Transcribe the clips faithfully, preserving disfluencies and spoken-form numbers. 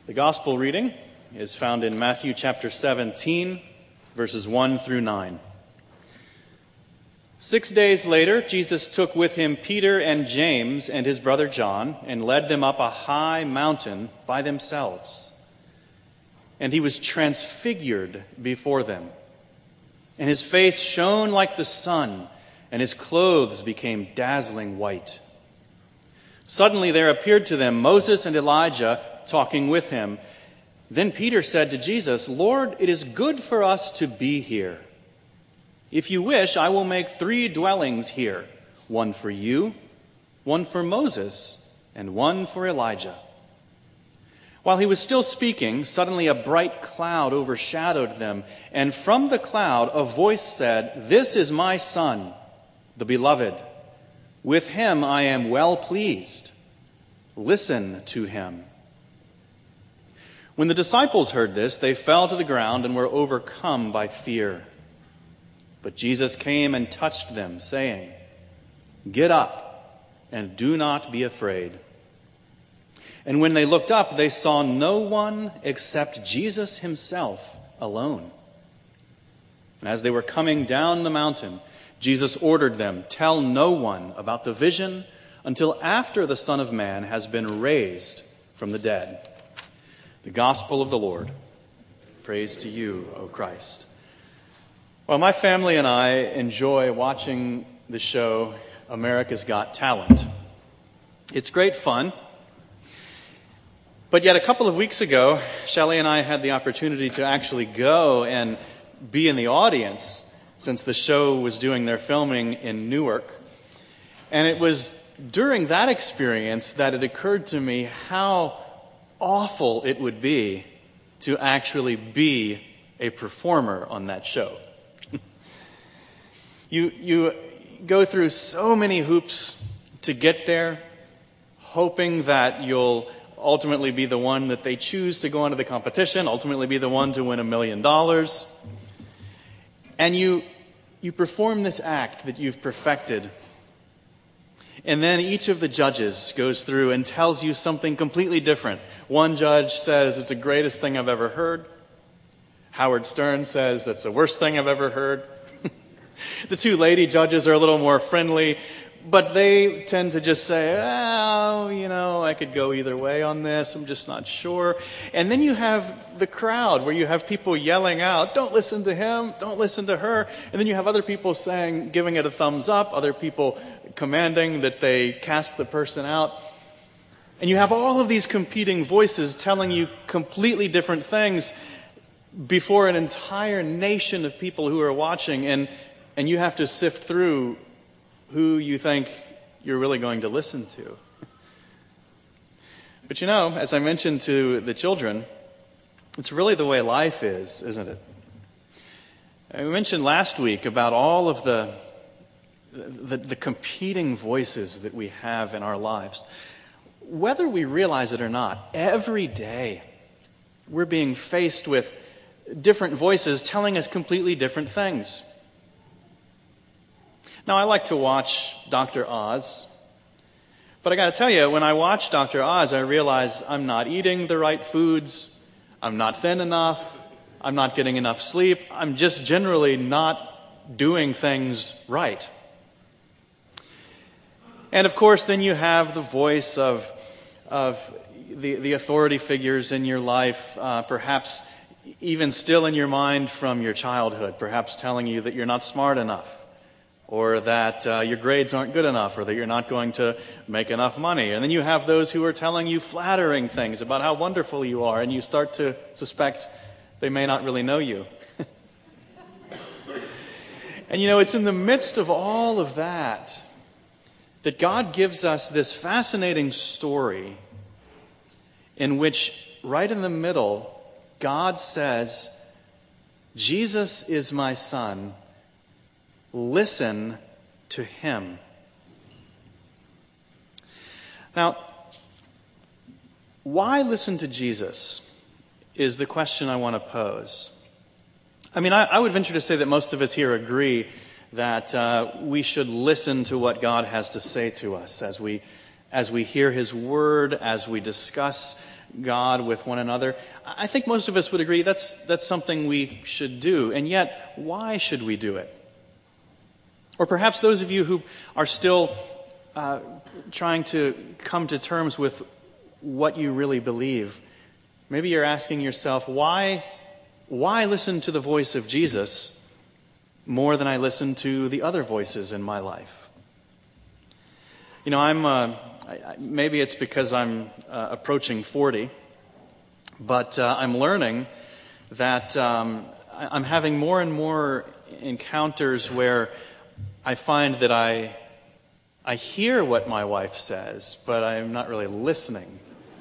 The gospel reading is found in Matthew chapter seventeen, verses one through nine. Six days later, Jesus took with him Peter and James and his brother John and led them up a high mountain by themselves. And he was transfigured before them. And his face shone like the sun, and his clothes became dazzling white. Suddenly there appeared to them Moses and Elijah talking with him. Then Peter said to Jesus, "Lord, it is good for us to be here. If you wish, I will make three dwellings here, one for you, one for Moses, and one for Elijah." While he was still speaking, suddenly a bright cloud overshadowed them, and from the cloud a voice said, "This is my Son, the Beloved. With him I am well pleased. Listen to him." When the disciples heard this, they fell to the ground and were overcome by fear. But Jesus came and touched them, saying, "Get up and do not be afraid." And when they looked up, they saw no one except Jesus himself alone. And as they were coming down the mountain, Jesus ordered them, "Tell no one about the vision until after the Son of Man has been raised from the dead." The gospel of the Lord. Praise to you, O Christ. Well, my family and I enjoy watching the show America's Got Talent. It's great fun. But yet a couple of weeks ago, Shelley and I had the opportunity to actually go and be in the audience since the show was doing their filming in Newark. And it was during that experience that it occurred to me how awful it would be to actually be a performer on that show. You you go through so many hoops to get there, hoping that you'll ultimately be the one that they choose to go into the competition, ultimately be the one to win a million dollars. And you you perform this act that you've perfected. And then each of the judges goes through and tells you something completely different. One judge says, "It's the greatest thing I've ever heard." Howard Stern says, "That's the worst thing I've ever heard." The two lady judges are a little more friendly, but they tend to just say, "Oh, you know, I could go either way on this. I'm just not sure." And then you have the crowd where you have people yelling out, "Don't listen to him, don't listen to her." And then you have other people saying, giving it a thumbs up, other people commanding that they cast the person out. And you have all of these competing voices telling you completely different things before an entire nation of people who are watching, and and you have to sift through who you think you're really going to listen to. But you know, as I mentioned to the children, it's really the way life is, isn't it? I mentioned last week about all of the, the, the competing voices that we have in our lives. Whether we realize it or not, every day we're being faced with different voices telling us completely different things. Now, I like to watch Doctor Oz, but I got to tell you, when I watch Doctor Oz, I realize I'm not eating the right foods, I'm not thin enough, I'm not getting enough sleep, I'm just generally not doing things right. And of course, then you have the voice of of the, the authority figures in your life, uh, perhaps even still in your mind from your childhood, perhaps telling you that you're not smart enough, or that uh, your grades aren't good enough, or that you're not going to make enough money. And then you have those who are telling you flattering things about how wonderful you are, and you start to suspect they may not really know you. And you know, it's in the midst of all of that that God gives us this fascinating story in which, right in the middle, God says, "Jesus is my Son. Listen to him." Now, why listen to Jesus is the question I want to pose. I mean, I, I would venture to say that most of us here agree that uh, we should listen to what God has to say to us as we as we hear His Word, as we discuss God with one another. I think most of us would agree that's, that's something we should do. And yet, why should we do it? Or perhaps those of you who are still uh, trying to come to terms with what you really believe, maybe you're asking yourself, why, why listen to the voice of Jesus more than I listen to the other voices in my life? You know, I'm uh, I, maybe it's because I'm uh, approaching forty, but uh, I'm learning that um, I'm having more and more encounters where I find that I I hear what my wife says, but I'm not really listening.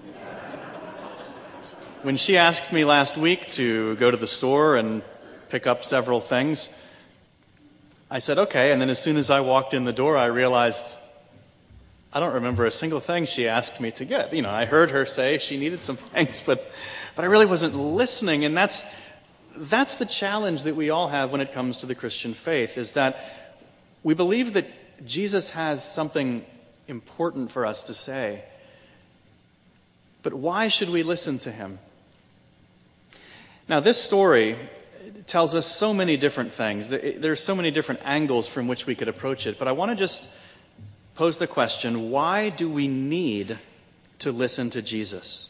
When she asked me last week to go to the store and pick up several things, I said, okay, and then as soon as I walked in the door, I realized I don't remember a single thing she asked me to get. You know, I heard her say she needed some things, but but I really wasn't listening, and that's that's the challenge that we all have when it comes to the Christian faith, is that we believe that Jesus has something important for us to say. But why should we listen to Him? Now, this story tells us so many different things. There are so many different angles from which we could approach it. But I want to just pose the question, why do we need to listen to Jesus?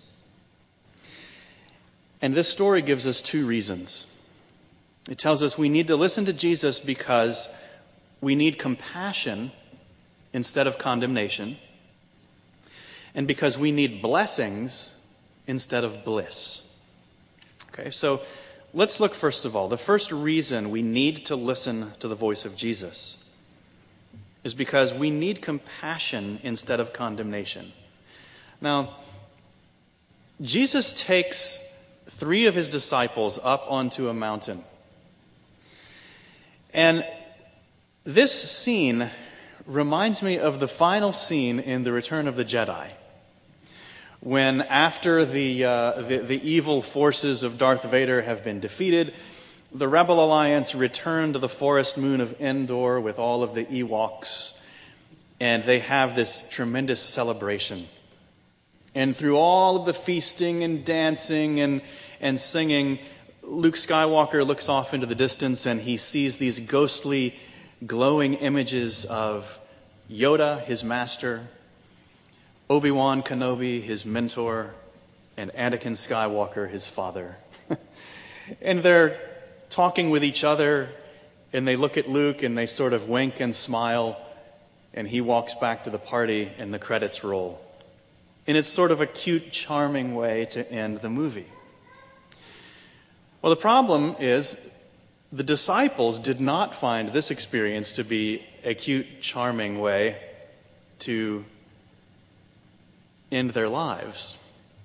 And this story gives us two reasons. It tells us we need to listen to Jesus because we need compassion instead of condemnation, and because we need blessings instead of bliss. Okay, so let's look first of all. The first reason we need to listen to the voice of Jesus is because we need compassion instead of condemnation. Now, Jesus takes three of His disciples up onto a mountain. And this scene reminds me of the final scene in The Return of the Jedi, when after the, uh, the the evil forces of Darth Vader have been defeated, the Rebel Alliance return to the forest moon of Endor with all of the Ewoks, and they have this tremendous celebration. And through all of the feasting and dancing and, and singing, Luke Skywalker looks off into the distance and he sees these ghostly, glowing images of Yoda, his master, Obi-Wan Kenobi, his mentor, and Anakin Skywalker, his father. And they're talking with each other, and they look at Luke and they sort of wink and smile, and he walks back to the party and the credits roll. And it's sort of a cute, charming way to end the movie. Well, the problem is the disciples did not find this experience to be a cute, charming way to end their lives.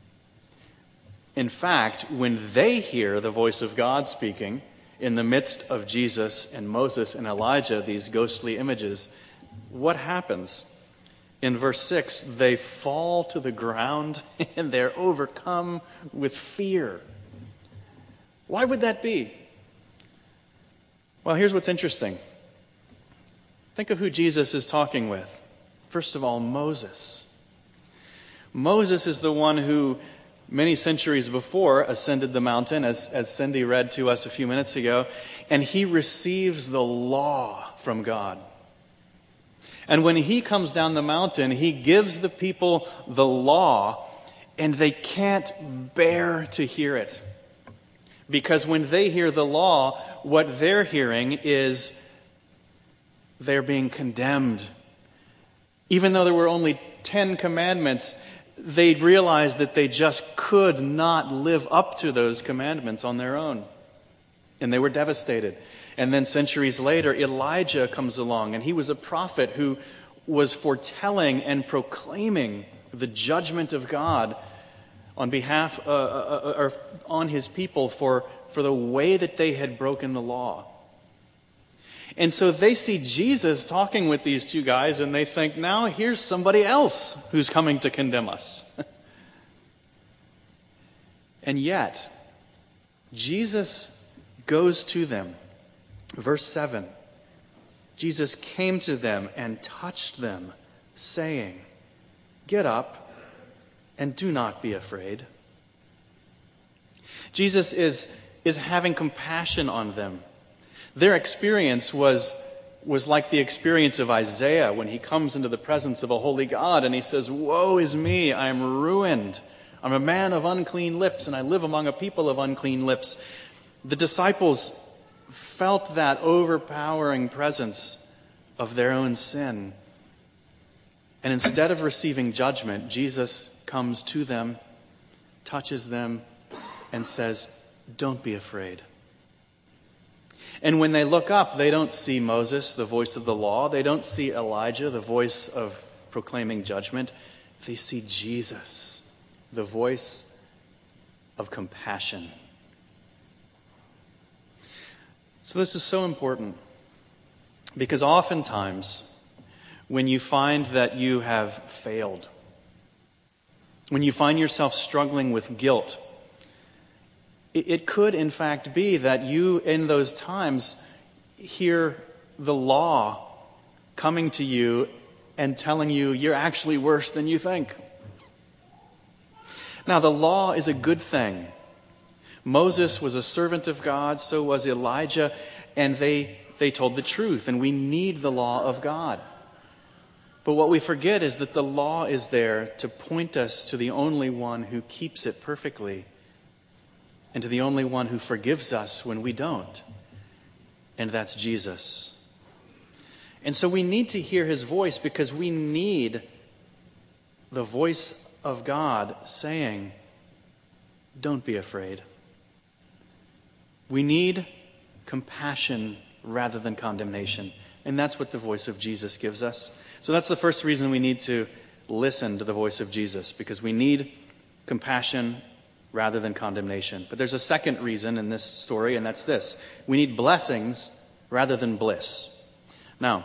In fact, when they hear the voice of God speaking in the midst of Jesus and Moses and Elijah, these ghostly images, what happens? In verse six, they fall to the ground and they're overcome with fear. Why would that be? Well, here's what's interesting. Think of who Jesus is talking with. First of all, Moses. Moses is the one who, many centuries before, ascended the mountain, as, as Cindy read to us a few minutes ago, and he receives the law from God. And when he comes down the mountain, he gives the people the law, and they can't bear to hear it. Because when they hear the law, what they're hearing is they're being condemned. Even though there were only ten commandments, they realized that they just could not live up to those commandments on their own. And they were devastated. And then centuries later, Elijah comes along, and he was a prophet who was foretelling and proclaiming the judgment of God on behalf, uh, uh, or on his people for, for the way that they had broken the law. And so they see Jesus talking with these two guys, and they think, now here's somebody else who's coming to condemn us. And yet, Jesus goes to them. Verse seven, Jesus came to them and touched them, saying, get up and do not be afraid. Jesus is, is having compassion on them. Their experience was, was like the experience of Isaiah when he comes into the presence of a holy God and he says, "Woe is me, I am ruined. I'm a man of unclean lips and I live among a people of unclean lips." The disciples felt that overpowering presence of their own sin. And instead of receiving judgment, Jesus comes to them, touches them, and says, "Don't be afraid." And when they look up, they don't see Moses, the voice of the law. They don't see Elijah, the voice of proclaiming judgment. They see Jesus, the voice of compassion. So this is so important because oftentimes when you find that you have failed, when you find yourself struggling with guilt, it could, in fact, be that you, in those times, hear the law coming to you and telling you you're actually worse than you think. Now, the law is a good thing. Moses was a servant of God, so was Elijah, and they, they told the truth, and we need the law of God. But what we forget is that the law is there to point us to the only one who keeps it perfectly, and to the only one who forgives us when we don't. And that's Jesus. And so we need to hear his voice because we need the voice of God saying, "Don't be afraid." We need compassion rather than condemnation. And that's what the voice of Jesus gives us. So that's the first reason we need to listen to the voice of Jesus, because we need compassion rather than condemnation. But there's a second reason in this story, and that's this. We need blessings rather than bliss. Now,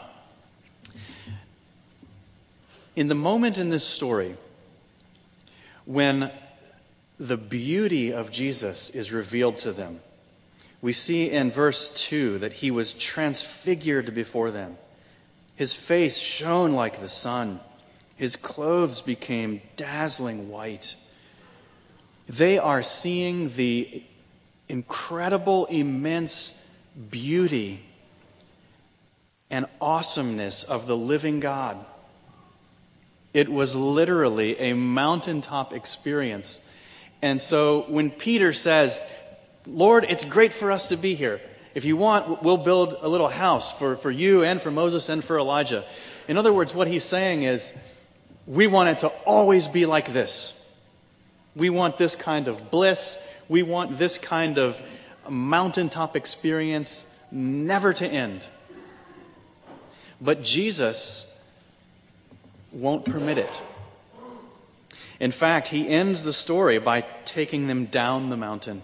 in the moment in this story when the beauty of Jesus is revealed to them, we see in verse two that he was transfigured before them. His face shone like the sun. His clothes became dazzling white. They are seeing the incredible, immense beauty and awesomeness of the living God. It was literally a mountaintop experience. And so when Peter says, "Lord, it's great for us to be here. If you want, we'll build a little house for, for you and for Moses and for Elijah." In other words, what he's saying is, we want it to always be like this. We want this kind of bliss. We want this kind of mountaintop experience never to end. But Jesus won't permit it. In fact, he ends the story by taking them down the mountain.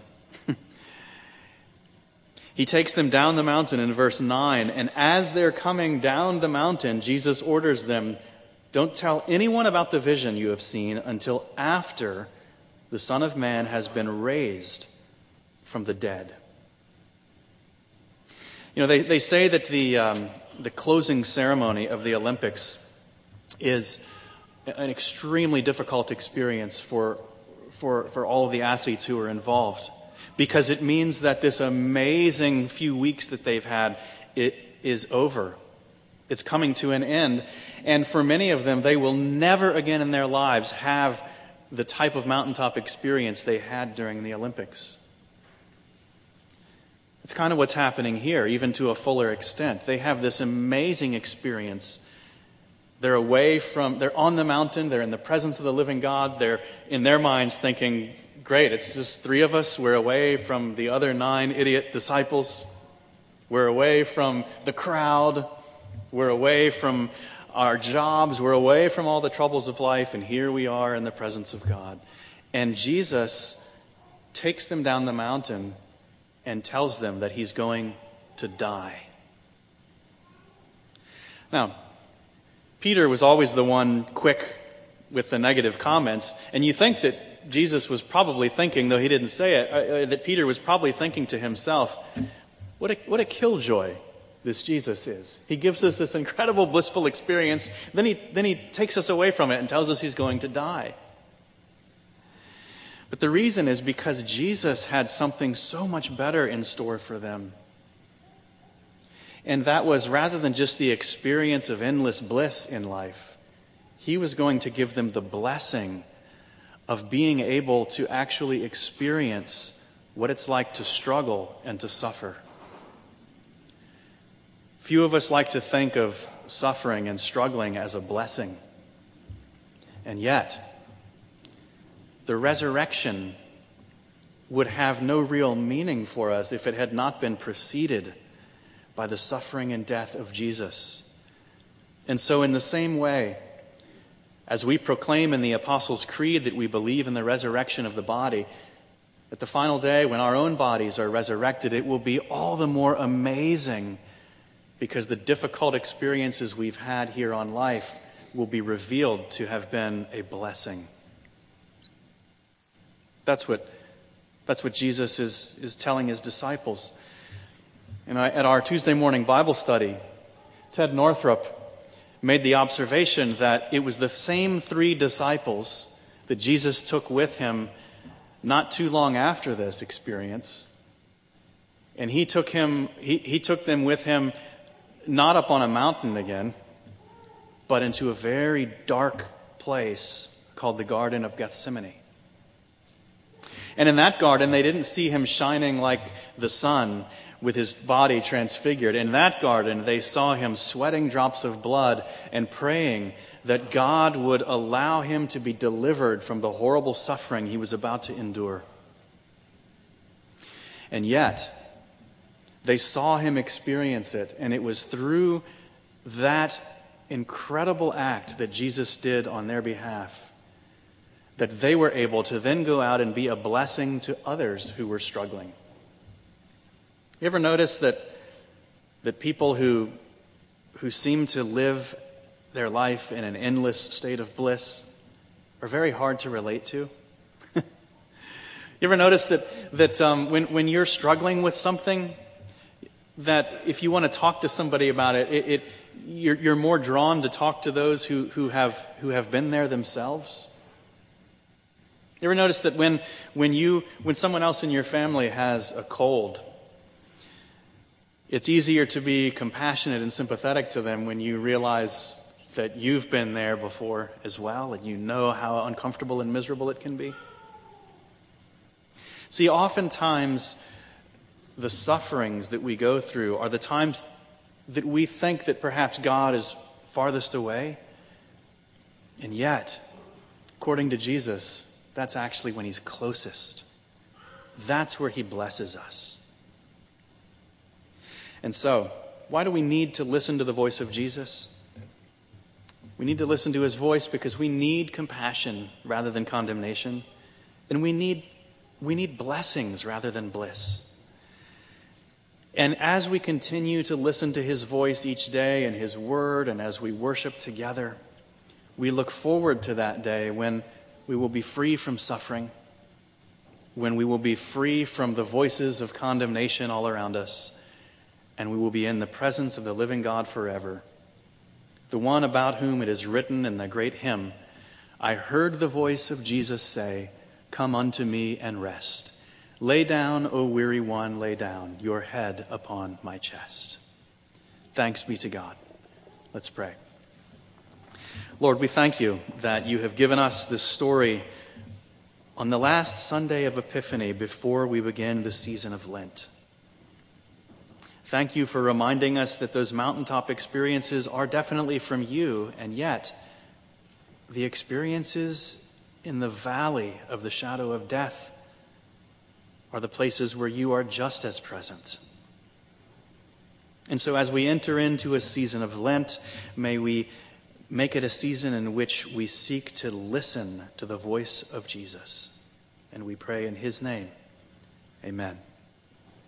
He takes them down the mountain in verse nine, and as they're coming down the mountain, Jesus orders them, "Don't tell anyone about the vision you have seen until after the Son of Man has been raised from the dead." You know, they, they say that the um, the closing ceremony of the Olympics is an extremely difficult experience for for for all of the athletes who are involved, because it means that this amazing few weeks that they've had, it is over. It's coming to an end. And for many of them, they will never again in their lives have the type of mountaintop experience they had during the Olympics. It's kind of what's happening here, even to a fuller extent. They have this amazing experience. They're away from, they're on the mountain, they're in the presence of the living God. They're in their minds thinking, great, it's just three of us. We're away from the other nine idiot disciples. We're away from the crowd. We're away from our jobs. We're away from all the troubles of life. And here we are in the presence of God. And Jesus takes them down the mountain and tells them that he's going to die. Now, Peter was always the one quick with the negative comments, and you think that Jesus was probably thinking, though he didn't say it, uh, that Peter was probably thinking to himself, what a, what a killjoy. this Jesus is. He gives us this incredible blissful experience, then he, then he takes us away from it and tells us he's going to die. But the reason is because Jesus had something so much better in store for them. And that was, rather than just the experience of endless bliss in life, he was going to give them the blessing of being able to actually experience what it's like to struggle and to suffer. Few of us like to think of suffering and struggling as a blessing. And yet, the resurrection would have no real meaning for us if it had not been preceded by the suffering and death of Jesus. And so in the same way, as we proclaim in the Apostles' Creed that we believe in the resurrection of the body, at the final day when our own bodies are resurrected, it will be all the more amazing because the difficult experiences we've had here on life will be revealed to have been a blessing. That's what, that's what Jesus is, is telling his disciples. And I, at our Tuesday morning Bible study, Ted Northrup made the observation that it was the same three disciples that Jesus took with him not too long after this experience. And he took him, he, he took them with him not up on a mountain again, but into a very dark place called the Garden of Gethsemane. And in that garden, they didn't see him shining like the sun with his body transfigured. In that garden, they saw him sweating drops of blood and praying that God would allow him to be delivered from the horrible suffering he was about to endure. And yet, they saw him experience it, and it was through that incredible act that Jesus did on their behalf that they were able to then go out and be a blessing to others who were struggling. You ever notice that that people who who seem to live their life in an endless state of bliss are very hard to relate to? You ever notice that that um, when when you're struggling with something, that if you want to talk to somebody about it, it, it you're, you're more drawn to talk to those who who have who have been there themselves? You ever notice that when when you when someone else in your family has a cold, it's easier to be compassionate and sympathetic to them when you realize that you've been there before as well, and you know how uncomfortable and miserable it can be? See, oftentimes the sufferings that we go through are the times that we think that perhaps God is farthest away. And yet, according to Jesus, that's actually when he's closest. That's where he blesses us. And so, why do we need to listen to the voice of Jesus? We need to listen to his voice because we need compassion rather than condemnation. And we need we need blessings rather than bliss. And as we continue to listen to his voice each day and his word, and as we worship together, we look forward to that day when we will be free from suffering, when we will be free from the voices of condemnation all around us, and we will be in the presence of the living God forever, the one about whom it is written in the great hymn, I heard the voice of Jesus say, come unto me and rest. Lay down, O weary one, lay down your head upon my chest. Thanks be to God. Let's pray. Lord, we thank you that you have given us this story on the last Sunday of Epiphany before we begin the season of Lent. Thank you for reminding us that those mountaintop experiences are definitely from you, and yet the experiences in the valley of the shadow of death are the places where you are just as present. And so as we enter into a season of Lent, may we make it a season in which we seek to listen to the voice of Jesus. And we pray in his name. Amen.